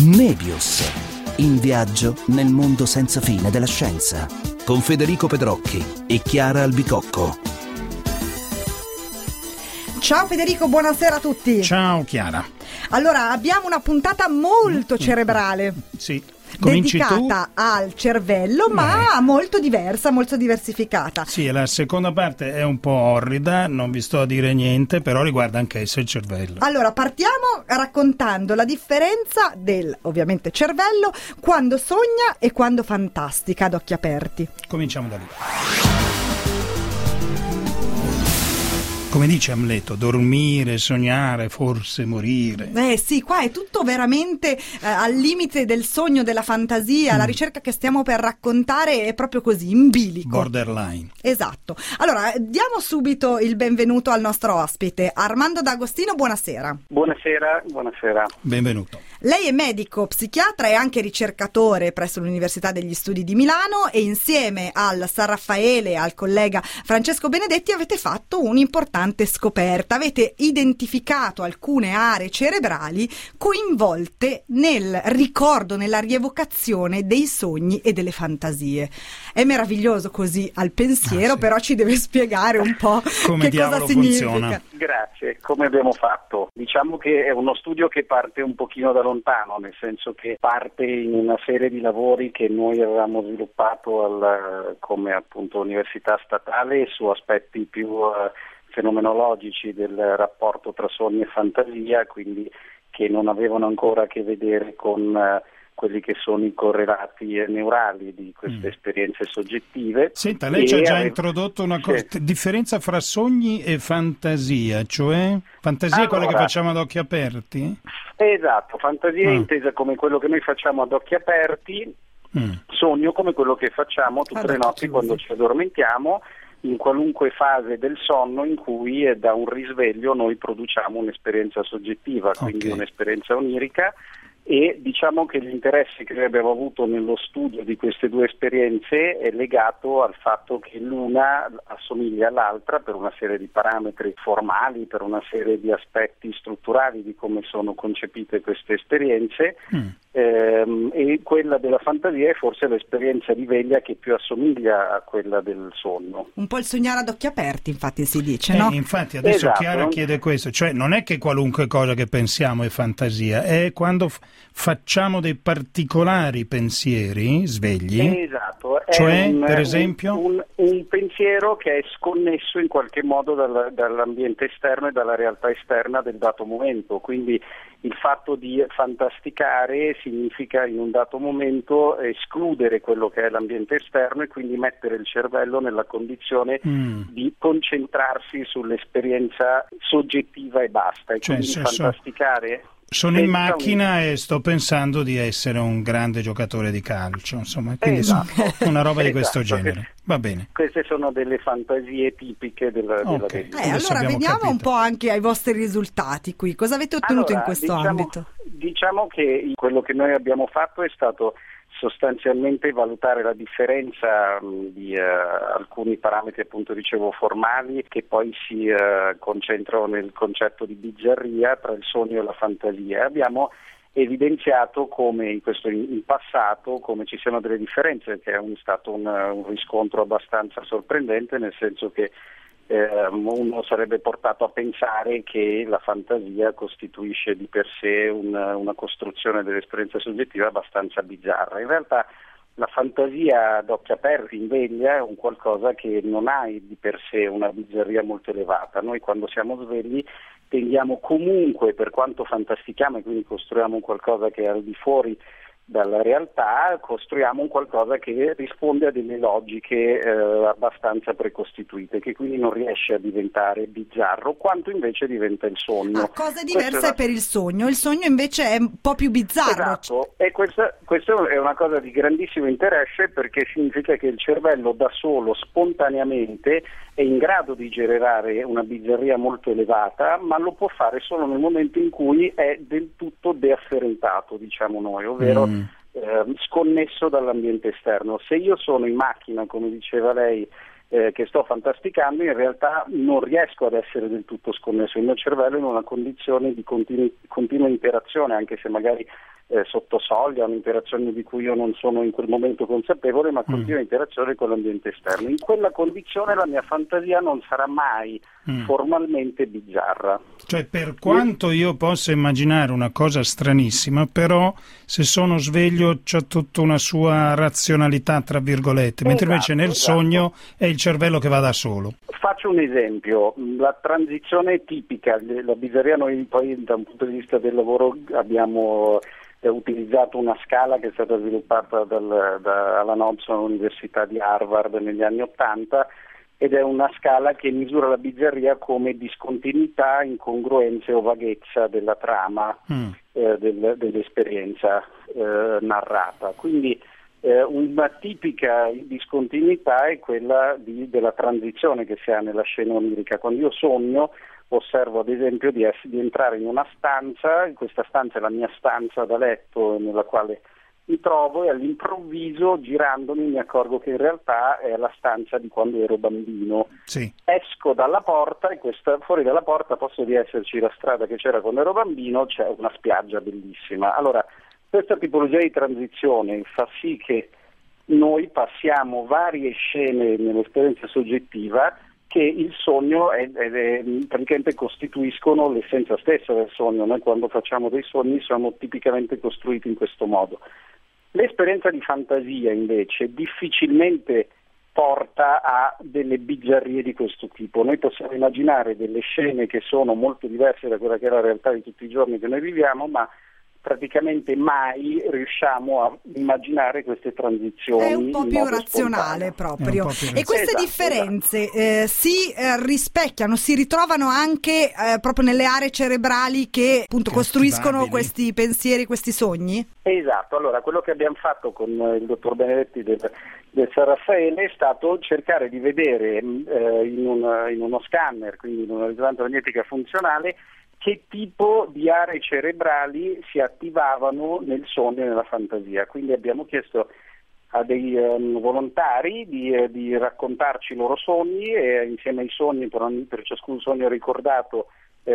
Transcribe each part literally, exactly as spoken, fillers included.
Nebius, in viaggio nel mondo senza fine della scienza, con Federico Pedrocchi e Chiara Albicocco. Ciao Federico, buonasera a tutti. Ciao Chiara. Allora, abbiamo una puntata molto cerebrale. Sì. Cominci dedicata tu? al cervello, ma eh. molto diversa, molto diversificata. Sì, la seconda parte è un po' orrida, non vi sto a dire niente, però riguarda anch'essa il cervello. Allora, partiamo raccontando la differenza del, ovviamente, cervello quando sogna e quando fantastica ad occhi aperti. Cominciamo da lì. Come dice Amleto, dormire, sognare, forse morire. Eh sì, qua è tutto veramente eh, al limite del sogno, della fantasia. Mm. La ricerca che stiamo per raccontare è proprio così, in bilico. Borderline. Esatto. Allora, diamo subito il benvenuto al nostro ospite, Armando D'Agostino, buonasera. Buonasera, buonasera. Benvenuto. Lei è medico, psichiatra e anche ricercatore presso l'Università degli Studi di Milano e insieme al San Raffaele e al collega Francesco Benedetti avete fatto un'importante scoperta. Avete identificato alcune aree cerebrali coinvolte nel ricordo, nella rievocazione dei sogni e delle fantasie. È meraviglioso così al pensiero, ah, sì. Però ci deve spiegare un po' come che cosa significa. Funziona. Grazie, come abbiamo fatto? Diciamo che è uno studio che parte un pochino da lontano, nel senso che parte in una serie di lavori che noi avevamo sviluppato al, come appunto università statale su aspetti più uh, fenomenologici del rapporto tra sogno e fantasia, quindi che non avevano ancora a che vedere con uh, quelli che sono i correlati neurali di queste mm. esperienze soggettive. Senta, lei ci ha già ave... introdotto una cosa, sì. differenza fra sogni e fantasia, cioè fantasia allora, è quella che facciamo ad occhi aperti? Esatto, fantasia ah. è intesa come quello che noi facciamo ad occhi aperti, mm. sogno come quello che facciamo tutte ah, le notti quando ci addormentiamo, in qualunque fase del sonno in cui eh, da un risveglio noi produciamo un'esperienza soggettiva, quindi okay. un'esperienza onirica. E diciamo che l'interesse che noi abbiamo avuto nello studio di queste due esperienze è legato al fatto che l'una assomiglia all'altra per una serie di parametri formali, per una serie di aspetti strutturali di come sono concepite queste esperienze, mm. ehm, e quella della fantasia è forse l'esperienza di veglia che più assomiglia a quella del sonno. Un po' il sognare ad occhi aperti, infatti si dice, eh, no? Infatti adesso esatto. Chiara chiede questo, cioè non è che qualunque cosa che pensiamo è fantasia, è quando f- facciamo dei particolari pensieri svegli. Esatto. È cioè, un, per esempio? Un, un, un pensiero che è sconnesso in qualche modo dal, dall'ambiente esterno e dalla realtà esterna del dato momento, quindi il fatto di fantasticare significa in un dato momento escludere quello che è l'ambiente esterno e quindi mettere il cervello nella condizione mm. di concentrarsi sull'esperienza soggettiva e basta, e cioè, quindi so, fantasticare. Sono in macchina un... e sto pensando di essere un grande giocatore di calcio, insomma, quindi esatto. una roba di questo esatto. genere. Va bene. Queste sono delle fantasie tipiche della, okay. della eh, Allora veniamo capito. un po' anche ai vostri risultati qui. Cosa avete ottenuto allora, in questo diciamo, ambito? Diciamo che quello che noi abbiamo fatto è stato sostanzialmente valutare la differenza mh, di uh, alcuni parametri, appunto dicevo, formali, che poi si uh, concentrano nel concetto di bizzarria tra il sogno e la fantasia. Abbiamo evidenziato come in questo in passato come ci siano delle differenze, che è un, stato un, un riscontro abbastanza sorprendente, nel senso che eh, uno sarebbe portato a pensare che la fantasia costituisce di per sé una, una costruzione dell'esperienza soggettiva abbastanza bizzarra. In realtà la fantasia ad occhi aperti in veglia è un qualcosa che non ha di per sé una bizzarria molto elevata. Noi quando siamo svegli tendiamo comunque, per quanto fantastichiamo e quindi costruiamo un qualcosa che è al di fuori dalla realtà, costruiamo un qualcosa che risponde a delle logiche eh, abbastanza precostituite, che quindi non riesce a diventare bizzarro, quanto invece diventa il sogno. Ah, cosa diversa è per il sogno, il sogno invece è un po' più bizzarro. Esatto, e questa, questa è una cosa di grandissimo interesse, perché significa che il cervello da solo, spontaneamente, è in grado di generare una bizzarria molto elevata, ma lo può fare solo nel momento in cui è del tutto deafferentato, diciamo noi, ovvero mm. eh, sconnesso dall'ambiente esterno. Se io sono in macchina, come diceva lei, eh, che sto fantasticando, in realtà non riesco ad essere del tutto sconnesso. Il mio cervello è in una condizione di continu- continua interazione, anche se magari eh, sotto soglia, un'interazione di cui io non sono in quel momento consapevole, ma continua mm. interazione con l'ambiente esterno. In quella condizione la mia fantasia non sarà mai mm. formalmente bizzarra. Cioè, per quanto io possa immaginare una cosa stranissima, però se sono sveglio c'è tutta una sua razionalità, tra virgolette, mentre esatto, invece nel esatto. sogno è il cervello che va da solo. Faccio un esempio, la transizione tipica, la bizzarria, noi poi da un punto di vista del lavoro abbiamo eh, utilizzato una scala che è stata sviluppata dal, da Alan Hobson all'Università di Harvard negli anni Ottanta, ed è una scala che misura la bizzarria come discontinuità, incongruenza o vaghezza della trama mm. eh, del, dell'esperienza eh, narrata. Quindi eh, una tipica discontinuità è quella di, della transizione che si ha nella scena onirica. Quando io sogno, osservo ad esempio di, essere, di entrare in una stanza, questa stanza è la mia stanza da letto nella quale mi trovo, e all'improvviso, girandomi, mi accorgo che in realtà è la stanza di quando ero bambino. Sì. Esco dalla porta e questa, fuori dalla porta, posso di esserci la strada che c'era quando ero bambino, c'è una spiaggia bellissima. Allora, questa tipologia di transizione fa sì che noi passiamo varie scene nell'esperienza soggettiva che il sogno è, è, è, praticamente costituiscono l'essenza stessa del sogno. Noi quando facciamo dei sogni siamo tipicamente costruiti in questo modo. L'esperienza di fantasia invece difficilmente porta a delle bizzarrie di questo tipo. Noi possiamo immaginare delle scene che sono molto diverse da quella che è la realtà di tutti i giorni che noi viviamo, ma praticamente mai riusciamo a immaginare queste transizioni. È un po' più razionale spontaneo. proprio. Più e queste esatto, differenze esatto. Eh, si eh, rispecchiano, si ritrovano anche eh, proprio nelle aree cerebrali che appunto che costruiscono questi pensieri, questi sogni? Esatto, allora quello che abbiamo fatto con il dottor Benedetti del, del San Raffaele è stato cercare di vedere eh, in, un, in uno scanner, quindi in una risonanza magnetica funzionale, che tipo di aree cerebrali si attivavano nel sogno e nella fantasia. Quindi abbiamo chiesto a dei um, volontari di, eh, di raccontarci i loro sogni, e insieme ai sogni, per, ogni, per ciascun sogno ricordato,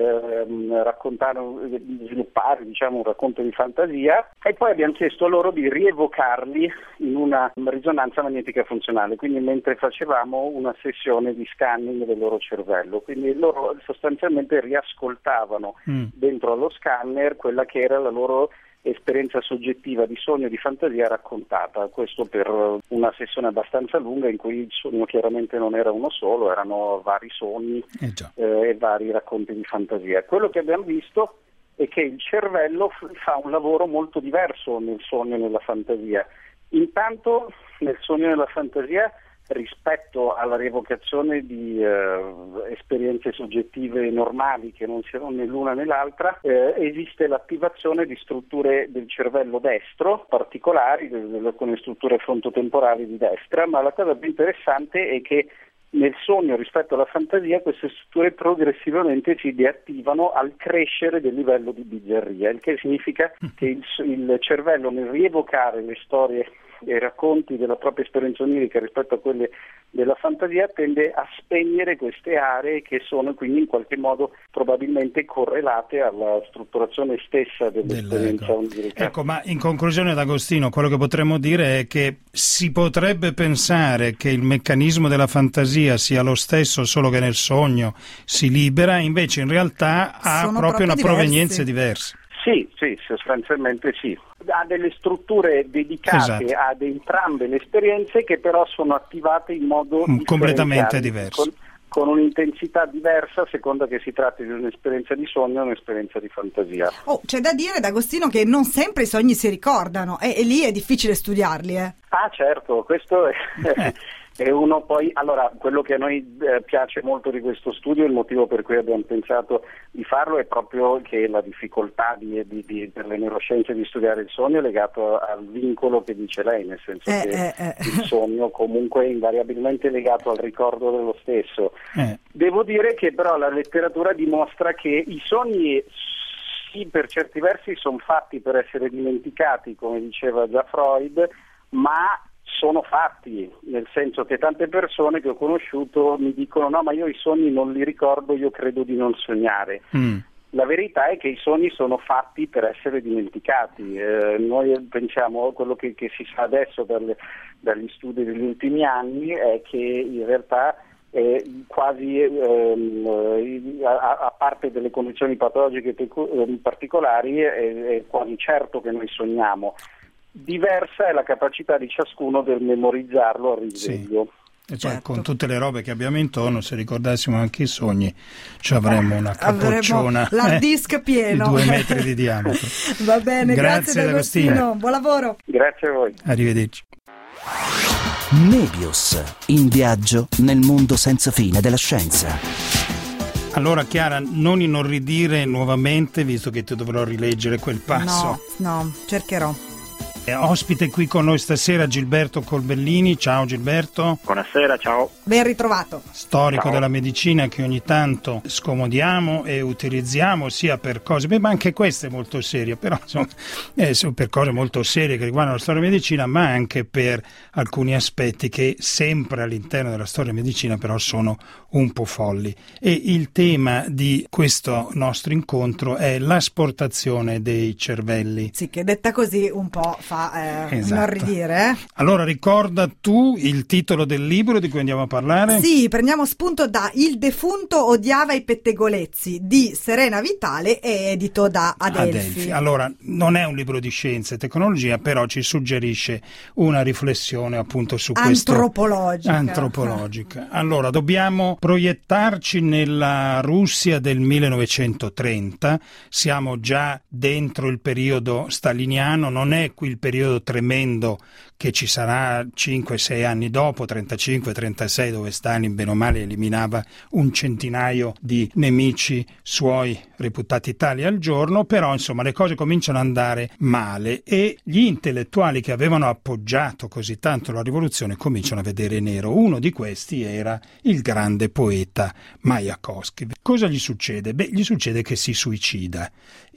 eh, raccontare, sviluppare diciamo un racconto di fantasia, e poi abbiamo chiesto loro di rievocarli in una risonanza magnetica funzionale, quindi mentre facevamo una sessione di scanning del loro cervello. Quindi loro sostanzialmente riascoltavano mm. dentro allo scanner quella che era la loro esperienza soggettiva di sogno e di fantasia raccontata, questo per una sessione abbastanza lunga in cui il sogno chiaramente non era uno solo, erano vari sogni eh eh, e vari racconti di fantasia. Quello che abbiamo visto è che il cervello f- fa un lavoro molto diverso nel sogno e nella fantasia. Intanto nel sogno e nella fantasia, rispetto alla rievocazione di eh, esperienze soggettive normali che non siano né l'una né l'altra, eh, esiste l'attivazione di strutture del cervello destro particolari, con le strutture frontotemporali di destra, ma la cosa più interessante è che nel sogno rispetto alla fantasia queste strutture progressivamente si deattivano al crescere del livello di bizzarria, il che significa che il, il cervello, nel rievocare le storie e i racconti della propria esperienza onirica rispetto a quelle della fantasia, tende a spegnere queste aree che sono quindi in qualche modo probabilmente correlate alla strutturazione stessa dell'esperienza onirica. Ecco, ma in conclusione, D'Agostino, quello che potremmo dire è che si potrebbe pensare che il meccanismo della fantasia sia lo stesso, solo che nel sogno si libera, invece in realtà ha sono proprio, proprio una diversi. provenienza diversa. Sì, sì, sostanzialmente sì. Ha delle strutture dedicate esatto. ad entrambe le esperienze, che però sono attivate in modo completamente diverso. Con, con un'intensità diversa a seconda che si tratti di un'esperienza di sogno o un'esperienza di fantasia. Oh, c'è da dire, D'Agostino, che non sempre i sogni si ricordano, e, e lì è difficile studiarli, eh. Ah, certo, questo è... E uno poi, allora, quello che a noi eh, piace molto di questo studio, il motivo per cui abbiamo pensato di farlo, è proprio che la difficoltà di, di, di, per le neuroscienze di studiare il sogno è legato al vincolo che dice lei, nel senso eh, che eh, eh. il sogno comunque è invariabilmente legato al ricordo dello stesso. Eh. Devo dire che però la letteratura dimostra che i sogni, sì, per certi versi sono fatti per essere dimenticati, come diceva già Freud, ma sono fatti, nel senso che tante persone che ho conosciuto mi dicono no, ma io i sogni non li ricordo, io credo di non sognare. Mm. La verità è che i sogni sono fatti per essere dimenticati. Eh, noi pensiamo, quello che, che si sa adesso dalle, dagli studi degli ultimi anni è che in realtà eh, quasi ehm, a, a parte delle condizioni patologiche pecu- eh, particolari è, è quasi certo che noi sogniamo. Diversa è la capacità di ciascuno del memorizzarlo al risveglio. Sì. E cioè, certo. Con tutte le robe che abbiamo intorno, se ricordassimo anche i sogni, ci avremmo una capocciona, l'hard disk eh, pieno di due metri di diametro. Va bene, grazie, grazie D'Agostino. D'Agostino, buon lavoro. Grazie a voi. Arrivederci. Nebius, in viaggio nel mondo senza fine della scienza. Allora Chiara, non inorridire nuovamente, visto che ti dovrò rileggere quel passo. No, no, cercherò. Ospite qui con noi stasera Gilberto Corbellini. Ciao Gilberto. Buonasera, ciao. Ben ritrovato. Storico ciao. della medicina che ogni tanto scomodiamo e utilizziamo sia per cose, beh, ma anche questa è molto seria, però insomma, eh, per cose molto serie che riguardano la storia della medicina, ma anche per alcuni aspetti che sempre all'interno della storia della medicina però sono un po' folli. E il tema di questo nostro incontro è l'asportazione dei cervelli. Sì, che detta così un po' fa Eh, esatto. inorridire. Eh? Allora ricorda tu il titolo del libro di cui andiamo a parlare? Sì, prendiamo spunto da Il defunto odiava i pettegolezzi di Serena Vitale e edito da Adelphi. Adelphi. Allora, non è un libro di scienza e tecnologia, però ci suggerisce una riflessione appunto su questo antropologica. Antropologica. Allora, dobbiamo proiettarci nella Russia del millenovecentotrenta, siamo già dentro il periodo staliniano, non è qui il periodo tremendo che ci sarà cinque sei anni dopo, trentacinque trentasei, dove Stalin bene o male eliminava un centinaio di nemici suoi reputati tali al giorno, però insomma le cose cominciano ad andare male e gli intellettuali che avevano appoggiato così tanto la rivoluzione cominciano a vedere nero. Uno di questi era il grande poeta Majakovskij. Cosa gli succede? Beh, gli succede che si suicida.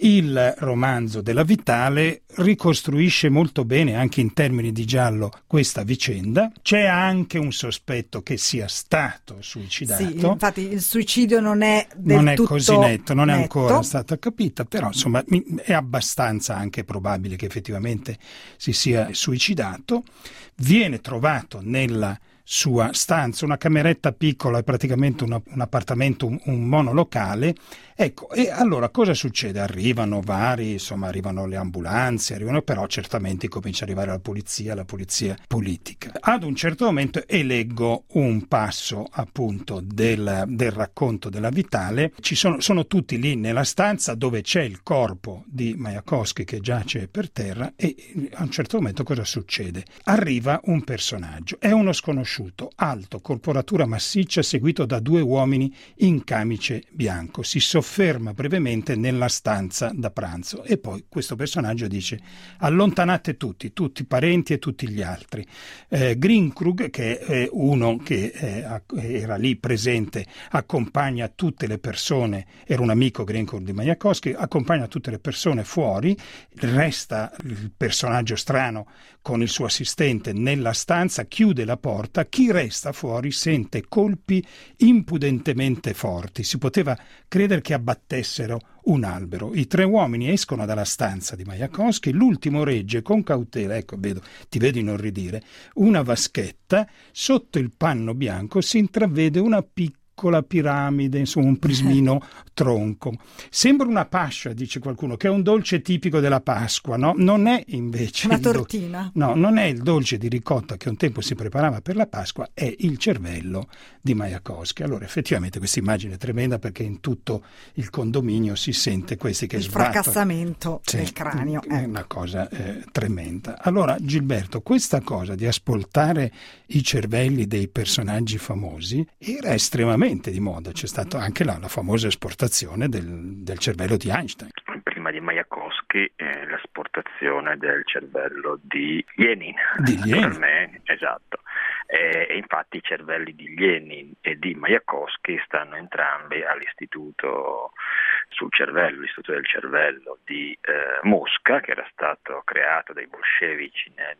Il romanzo della Vitale ricostruisce molto bene, anche in termini di giallo, questa vicenda. C'è anche un sospetto che sia stato suicidato. Sì, infatti il suicidio non è del non è tutto così netto, non netto. è ancora stata capita, però insomma è abbastanza anche probabile che effettivamente si sia suicidato. Viene trovato nella sua stanza, una cameretta piccola, è praticamente una, un appartamento, un, un monolocale. Ecco, e allora cosa succede? Arrivano vari, insomma, arrivano le ambulanze, arrivano, però certamente comincia ad arrivare la polizia, la polizia politica. Ad un certo momento, e leggo un passo appunto del, del racconto della Vitale, ci sono, sono tutti lì nella stanza dove c'è il corpo di Majakovskij che giace per terra e a un certo momento cosa succede? Arriva un personaggio, è uno sconosciuto, alto, corporatura massiccia, seguito da due uomini in camice bianco. Si sofferma brevemente nella stanza da pranzo e poi questo personaggio dice: allontanate tutti, tutti i parenti e tutti gli altri. Eh, Greenkrug, che è uno che eh, era lì presente, accompagna tutte le persone, era un amico Greenkrug di Majakovskij, accompagna tutte le persone fuori, resta il personaggio strano con il suo assistente nella stanza, chiude la porta. Chi resta fuori sente colpi impudentemente forti, si poteva credere che abbattessero un albero. I tre uomini escono dalla stanza di Majakovskij, l'ultimo regge con cautela, ecco, vedo, ti vedo inorridire, una vaschetta, sotto il panno bianco si intravede una piccola piccola piramide, insomma un prismino tronco. Sembra una pascia, dice qualcuno, che è un dolce tipico della Pasqua, no? Non è invece una il do- tortina. No, non è il dolce di ricotta che un tempo si preparava per la Pasqua, è il cervello di Majakovskij. Allora effettivamente questa immagine è tremenda perché in tutto il condominio si sente questi che il sbattono. fracassamento Sì, del cranio. È una cosa eh, tremenda. Allora Gilberto, questa cosa di aspoltare i cervelli dei personaggi famosi era estremamente di moda, c'è stata anche la, la famosa esportazione del, del cervello di Einstein. Prima di Majakovskij eh, l'esportazione del cervello di Lenin. Di Lenin. Per me, esatto. E, e infatti i cervelli di Lenin e di Majakovskij stanno entrambi all'istituto sul cervello, l'istituto del cervello di eh, Mosca, che era stato creato dai bolscevici nel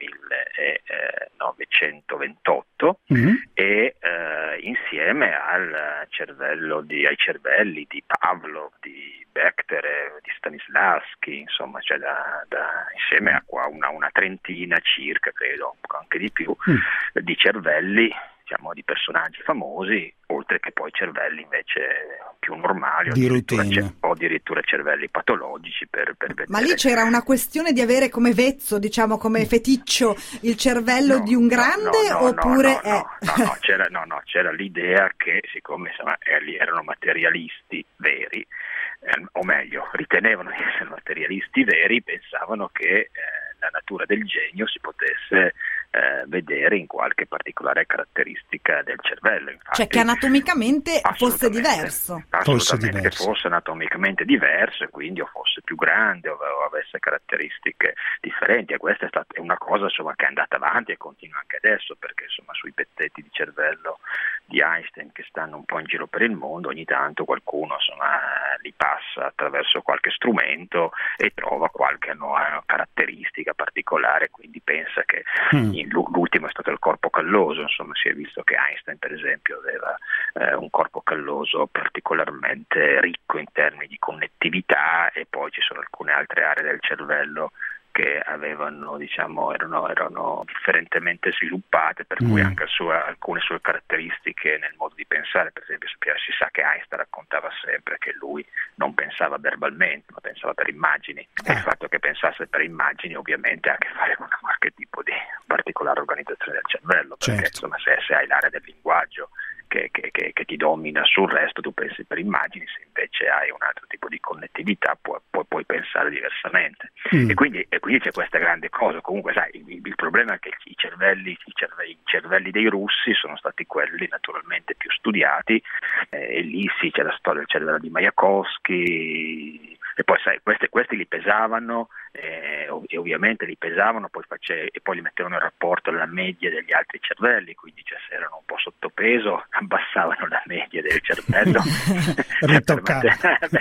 millenovecentoventotto, mm-hmm. e eh, insieme al cervello di, ai cervelli di Pavlov, di Bechterev, di Stanislavski, insomma, cioè da, da, insieme a qua una, una trentina circa, credo, anche di più, mm. di cervelli, diciamo, di personaggi famosi, oltre che poi cervelli invece più normali, di o, addirittura, routine. o addirittura cervelli patologici per, per vedere. Ma lì c'era una questione di avere come vezzo, diciamo, come feticcio il cervello no, di un grande, no, no, oppure no, è... no, no, no, c'era, no, no, c'era l'idea che siccome insomma, erano materialisti veri, eh, o meglio, ritenevano di essere materialisti veri, pensavano che eh, la natura del genio si potesse eh, vedere in qualche particolare caratteristica del cervello. Infatti, cioè che anatomicamente fosse diverso. Assolutamente, diverso. Che fosse anatomicamente diverso e quindi o fosse più grande o, o avesse caratteristiche differenti. E questa è stata è una cosa insomma, che è andata avanti e continua anche adesso, perché insomma sui pezzetti di cervello di Einstein che stanno un po' in giro per il mondo, ogni tanto qualcuno insomma li passa attraverso qualche strumento e trova qualche nuova caratteristica particolare, quindi pensa che mm. in, l'ultimo è stato il corpo calloso, insomma si è visto che Einstein per esempio aveva eh, un corpo calloso particolarmente ricco in termini di connettività, e poi ci sono alcune altre aree del cervello che avevano, diciamo, erano, erano differentemente sviluppate, per cui mm. anche sua, alcune sue caratteristiche nel modo di pensare, per esempio si sa che Einstein raccontava sempre che lui non pensava verbalmente, ma pensava per immagini, ah. e il fatto che pensasse per immagini ovviamente ha a che fare con qualche tipo di particolare organizzazione del cervello, perché certo. insomma se, se hai l'area del linguaggio Che, che, che ti domina sul resto, tu pensi per immagini, se invece hai un altro tipo di connettività puoi, puoi, puoi pensare diversamente. Mm. E, quindi, e quindi c'è questa grande cosa. Comunque sai, il, il problema è che i cervelli, i cervelli, i cervelli dei russi sono stati quelli naturalmente più studiati, eh, e lì sì c'è la storia del cervello di Majakovskij, e poi sai, questi, questi li pesavano, eh, e ovviamente li pesavano, poi face, e poi li mettevano in rapporto alla media degli altri cervelli, quindi cioè, se erano un po' sottopeso abbassavano la media del cervello. Ritoccata.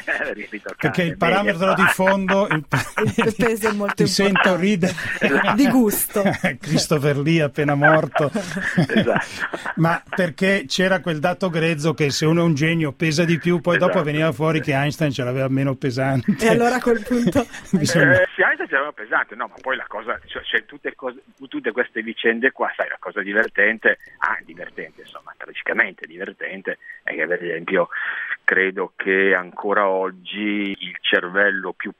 Perché il parametro di fondo il, il peso è molto ti sento ridere di gusto. Christopher Lee appena morto. Esatto. Ma perché c'era quel dato grezzo che se uno è un genio pesa di più, poi esatto. dopo veniva fuori che Einstein ce l'aveva meno pesante. E allora a quel punto bisogna... eh, sì, Einstein ce l'aveva pesante, no, ma poi la cosa, cioè, cioè tutte, cose, tutte queste vicende qua, sai, la cosa divertente, ah, divertente, insomma, tragicamente divertente, è che per esempio credo che ancora oggi il cervello più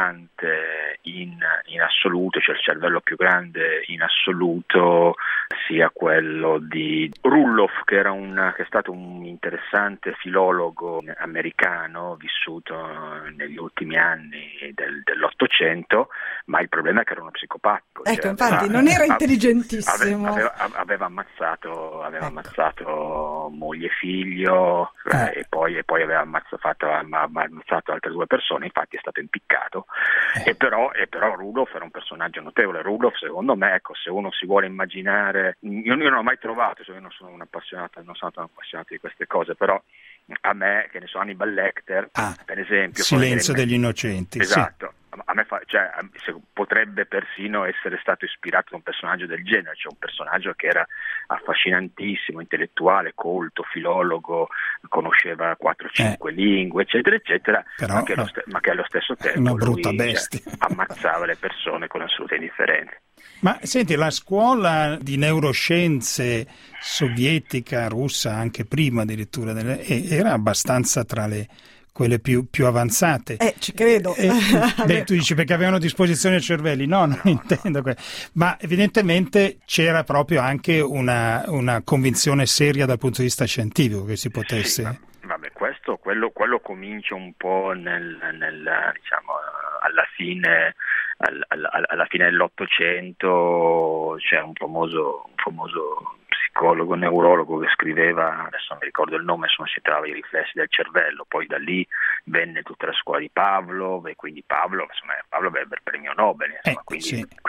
pesante in, in assoluto, cioè il cervello più grande in assoluto, sia quello di Rulloff, che era un, che è stato un interessante filologo americano vissuto negli ultimi anni del, dell'Ottocento, ma il problema è che era uno psicopatico. Ecco, cioè, infatti, aveva, non era intelligentissimo. Aveva, aveva, aveva ammazzato, aveva ecco. ammazzato moglie e figlio, eh. e, poi, e poi aveva ammazzato, fatto, ammazzato altre due persone, infatti è stato impiccato. Eh. E però, e però Rudolf era un personaggio notevole. Rudolf, secondo me, ecco, se uno si vuole immaginare, io, io non ho mai trovato, cioè io non sono un appassionato, non sono un appassionato di queste cose, però a me, che ne so, Hannibal Lecter, ah, per esempio, Silenzio degli innocenti. Esatto. Sì. A me fa, cioè, potrebbe persino essere stato ispirato da un personaggio del genere, cioè un personaggio che era affascinantissimo, intellettuale, colto, filologo, conosceva quattro cinque eh. lingue, eccetera, eccetera, Però, ma, che allo, ma che allo stesso tempo una brutta lui, bestia. Cioè, ammazzava le persone con assoluta indifferenza. Ma senti, la scuola di neuroscienze sovietica, russa, anche prima addirittura, era abbastanza tra le quelle più, più avanzate. Eh, ci credo. Eh, beh, tu dici perché avevano a disposizione i cervelli. No, non no, intendo. No. Ma evidentemente c'era proprio anche una, una convinzione seria dal punto di vista scientifico che si potesse... Sì, ma, vabbè, questo, quello, quello comincia un po' nel, nel diciamo, alla fine... Alla, alla fine dell'Ottocento c'è un famoso, un famoso psicologo, neurologo che scriveva, adesso non mi ricordo il nome, insomma si trova i riflessi del cervello, poi da lì venne tutta la scuola di Pavlov, e quindi Pavlov, insomma, Pavlov ebbe il premio Nobel, insomma, eh, quindi, sì. quindi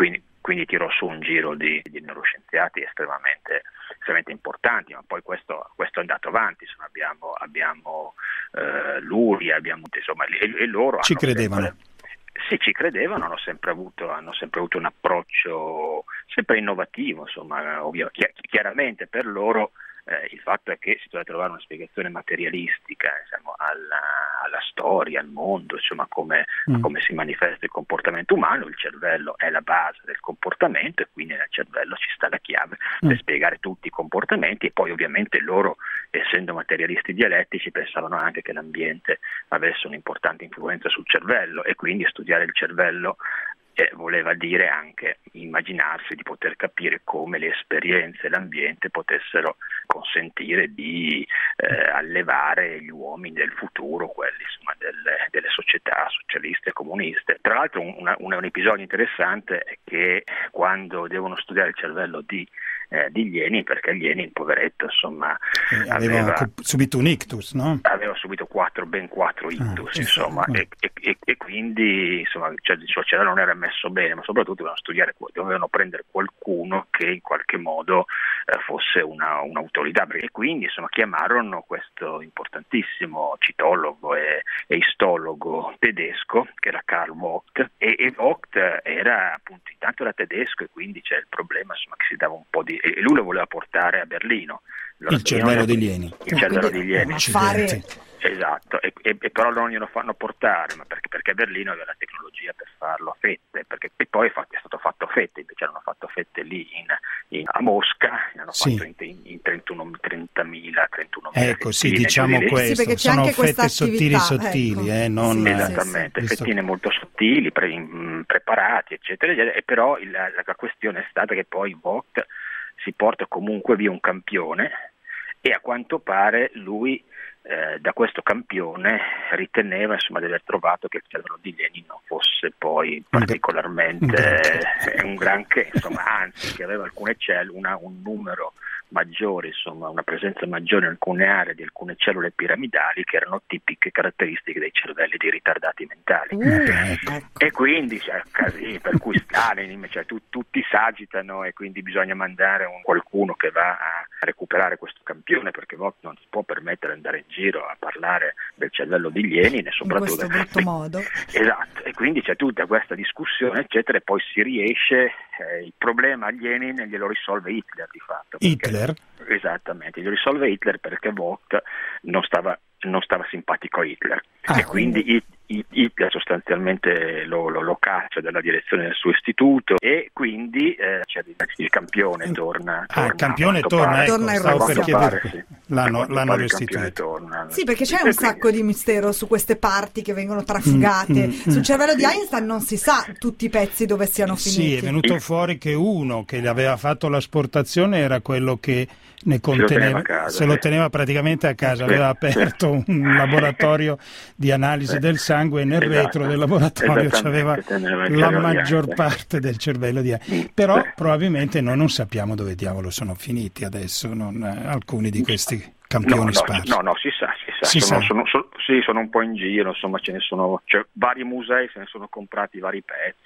quindi tirò su un giro di, di neuroscienziati estremamente, estremamente importanti, ma poi questo, questo è andato avanti, insomma, abbiamo, abbiamo eh, Luria, abbiamo, insomma, e, e loro ci hanno credevano. Sempre, sì, ci credevano, hanno sempre avuto, hanno sempre avuto un approccio sempre innovativo, insomma, ovvio, chi, chiaramente per loro eh, il fatto è che si doveva trovare una spiegazione materialistica, diciamo, alla, alla storia, al mondo, insomma, come, mm. come si manifesta il comportamento umano. Il cervello è la base del comportamento e quindi nel cervello ci sta la chiave mm. per spiegare tutti i comportamenti, e poi ovviamente loro, essendo materialisti dialettici, pensavano anche che l'ambiente avesse un'importante influenza sul cervello, e quindi studiare il cervello Eh, voleva dire anche immaginarsi di poter capire come le esperienze e l'ambiente potessero consentire di eh, allevare gli uomini del futuro, quelli insomma delle, delle società socialiste e comuniste. Tra l'altro un, una, un episodio interessante è che quando devono studiare il cervello di Eh, di Lenin, perché Lenin, poveretto, insomma, eh, aveva, aveva subito un ictus, no? Aveva subito quattro, ben quattro ictus, ah, insomma, sì. e, e, e quindi insomma, cioè, il suo cervello non era messo bene, ma soprattutto dovevano studiare, dovevano prendere qualcuno che in qualche modo eh, fosse una, un'autorità, e quindi insomma chiamarono questo importantissimo citologo e, e istologo tedesco che era Karl Vogt, e, e Vogt era appunto, intanto era tedesco, e quindi c'è il problema insomma che si dava un po' di, e lui lo voleva portare a Berlino. Allora, il cervello di Lenin. Il no, cervello di Lenin. Fare... Esatto, e, e, e però non glielo fanno portare, ma perché, perché Berlino aveva la tecnologia per farlo a fette, perché, e poi è, fatto, è stato fatto a fette, invece hanno fatto a fette lì in, in, a Mosca, hanno sì. fatto in, in, in trentuno, trentamila, trentunomila. Ecco, sì, diciamo questo, sì, perché c'è sono anche fette sottili attività, sottili, ecco. eh, non... Sì, esattamente, sì, sì. fettine molto sottili, pre, in, preparati, eccetera, eccetera, e però il, la, la questione è stata che poi Vogt si porta comunque via un campione, e a quanto pare lui eh, da questo campione riteneva insomma di aver trovato che il cervello di Lenin non fosse poi particolarmente un granché, insomma, anzi che aveva alcune cellule, una, un numero maggiore, insomma una presenza maggiore in alcune aree di alcune cellule piramidali che erano tipiche caratteristiche dei cervelli di ritardati mentali. Uh, e quindi cioè, casi per cui Stalin, cioè, tu, tutti s'agitano, e quindi bisogna mandare un, qualcuno che va a recuperare questo campione, perché Vogt non si può permettere di andare in giro a parlare del cervello di Lenin, e soprattutto in questo brutto modo. Esatto, e quindi c'è tutta questa discussione eccetera, e poi si riesce, eh, il problema a Lenin glielo risolve Hitler di fatto. Hitler? Esattamente, glielo risolve Hitler perché Vogt non stava, non stava simpatico a Hitler, ah, e quindi, quindi Hitler sostanzialmente lo, lo, lo caccia dalla direzione del suo istituto, e quindi eh, cioè, il campione torna. Ah, il campione torna, pare, ecco, torna in stavo Russia. per chiedere, Pare, sì. l'hanno, l'hanno pare restituito. Torna, sì, perché c'è e un quindi... sacco di mistero su queste parti che vengono trafugate. Mm, mm, Sul cervello mm. di Einstein non si sa tutti i pezzi dove siano finiti. Sì, è venuto fuori che uno che gli aveva fatto l'asportazione era quello che ne conteneva, se lo teneva, casa, se lo teneva praticamente a casa, sì, aveva aperto sì. un laboratorio di analisi sì. del sangue, e nel esatto. retro del laboratorio c'aveva la maggior parte del cervello di Einstein. Però sì. probabilmente noi non sappiamo dove diavolo sono finiti adesso, non, alcuni di questi campioni no, no, sparsi. No, no, si sa, si sa. Si sono, sa. Sono, sono, sì, sono un po' in giro, insomma, ce ne sono, cioè, vari musei se ne sono comprati vari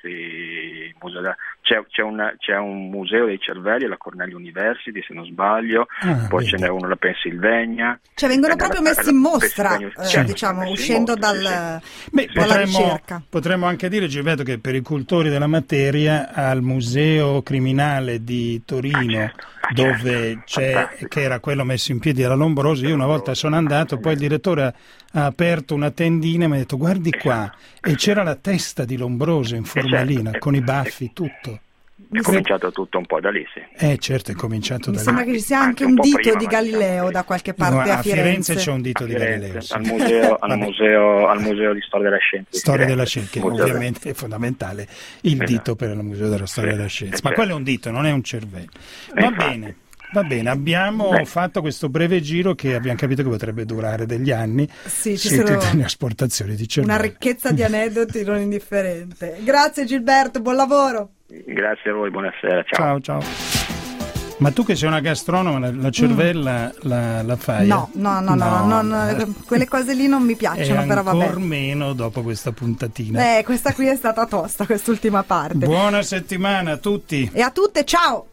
pezzi. Museo, c'è, c'è, una, c'è un museo dei cervelli alla Cornell University, se non sbaglio, ah, poi vedi. Ce n'è uno alla Pennsylvania. Cioè vengono proprio messi in mostra, eh, certo, diciamo, uscendo mostra, dal, sì, sì. Beh, dalla potremmo, ricerca. Potremmo anche dire, Gilberto, che per i cultori della materia al Museo Criminale di Torino, ah, certo. Ah, dove certo. c'è, Fantastico. che era quello messo in piedi alla Lombroso, io una volta sono andato, poi il direttore ha, ha aperto una tendina e mi ha detto guardi qua, e c'era la testa di Lombroso in formalina, con i baffi, tutto. È cominciato tutto un po' da lì, sì. Eh certo, è cominciato Mi da lì. sembra che ci sia anche, anche un, un dito prima, di Galileo da qualche parte no, a, a Firenze. Firenze c'è un dito di Galileo. Sì. Al, museo, al, museo, al museo di Storia della Scienza. Storia della Scienza, che ovviamente è fondamentale, il esatto. dito per il Museo della Storia sì. della Scienza. Ma certo. quello è un dito, non è un cervello. Va Infatti. bene. Va bene, abbiamo Beh. fatto questo breve giro che abbiamo capito che potrebbe durare degli anni. Sì, ci sono delle esportazioni di cervello. Una ricchezza di aneddoti non indifferente. Grazie Gilberto, buon lavoro. Grazie a voi, buonasera. Ciao, ciao. ciao. Ma tu che sei una gastronoma, la, la cervella mm. la, la fai? No, no, no, no, no, no, no, quelle cose lì non mi piacciono, e però vabbè. ancor meno dopo questa puntatina. Eh, questa qui è stata tosta, quest'ultima parte. Buona settimana a tutti. E a tutte, ciao!